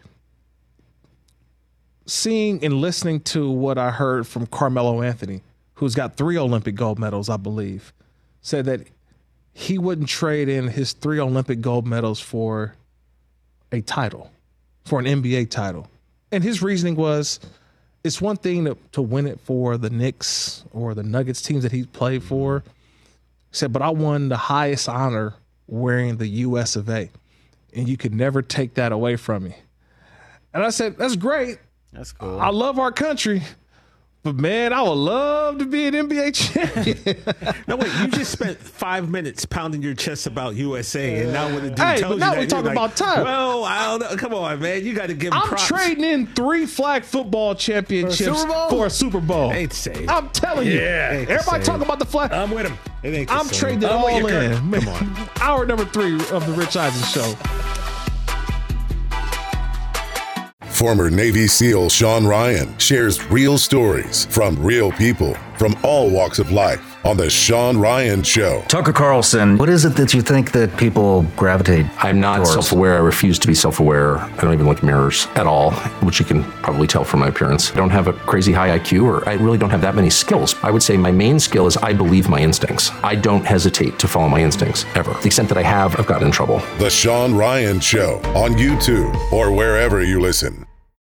seeing and listening to what I heard from Carmelo Anthony, who's got three Olympic gold medals, I believe, said that he wouldn't trade in his three Olympic gold medals for a title, for an N B A title. And his reasoning was, it's one thing to, to win it for the Knicks or the Nuggets teams that he played for. He said, but I won the highest honor wearing the U S of A, and you could never take that away from me. And I said, that's great. That's cool. I love our country. But, man, I would love to be an N B A champion. No, wait, you just spent five minutes pounding your chest about U S A, and now when the dude Hey, tells but now you that, we're talking you're like, about time. Well, I don't know. Come on, man. You got to give him I'm props. trading in three flag football championships For a Super Bowl? for a Super Bowl. Ain't safe. I'm telling you. Yeah, ain't Everybody the talking same. about the flag. I'm with him. It ain't the I'm same. trading it I'm with all you, Kirk. in. Man. Come on. Hour number three of the Rich Eisen Show. Former Navy SEAL Sean Ryan shares real stories from real people from all walks of life on The Sean Ryan Show. Tucker Carlson, what is it that you think that people gravitate I'm not towards? self-aware. I refuse to be self-aware. I don't even look in mirrors at all, which you can probably tell from my appearance. I don't have a crazy high I Q, or I really don't have that many skills. I would say my main skill is I believe my instincts. I don't hesitate to follow my instincts, ever. To the extent that I have, I've gotten in trouble. The Sean Ryan Show on YouTube or wherever you listen.